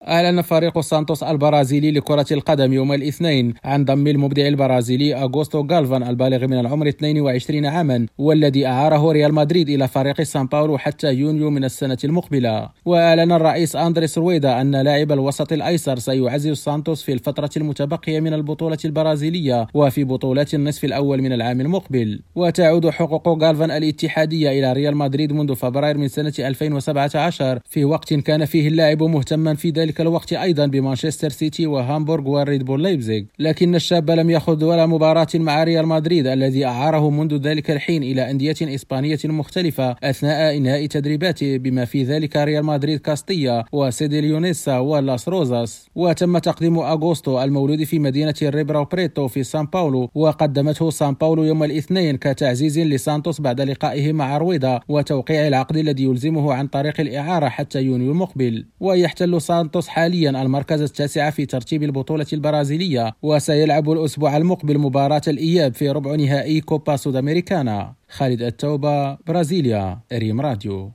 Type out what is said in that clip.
أعلن فريق سانتوس البرازيلي لكرة القدم يوم الاثنين عن ضم المبدع البرازيلي أغوستو غالفان البالغ من العمر 22 عاما، والذي أعاره ريال مدريد إلى فريق سان باولو حتى يونيو من السنة المقبلة. وأعلن الرئيس أندريس رويدا أن لاعب الوسط الأيسر سيعزز سانتوس في الفترة المتبقية من البطولة البرازيلية وفي بطولات النصف الأول من العام المقبل. وتعود حقوق غالفان الاتحادية إلى ريال مدريد منذ فبراير من سنة 2017، في وقت كان فيه اللاعب مهتما في ذلك الوقت أيضا بمانشستر سيتي وهامبورغ وريد بول ليبزيغ. لكن الشاب لم يخض ولا مباراة مع ريال مدريد الذي أعاره منذ ذلك الحين إلى أندية إسبانية مختلفة أثناء إنهاء تدريباته، بما في ذلك ريال مدريد كاستيا وسيدي ليونيسا ولاس روزاس. وتم تقديم أغوستو المولود في مدينة ريبراو بريتو في سان باولو، وقدمته سان باولو يوم الاثنين كتعزيز لسانتوس بعد لقائه مع رويدا وتوقيع العقد الذي يلزمه عن طريق الإعارة حتى يونيو المقبل. ويحتل سانتوس حاليا المركز التاسع في ترتيب البطولة البرازيلية، وسيلعب الأسبوع المقبل مباراة الإياب في ربع نهائي كوبا سود أمريكانا. خالد التوبة، برازيليا، ريم راديو.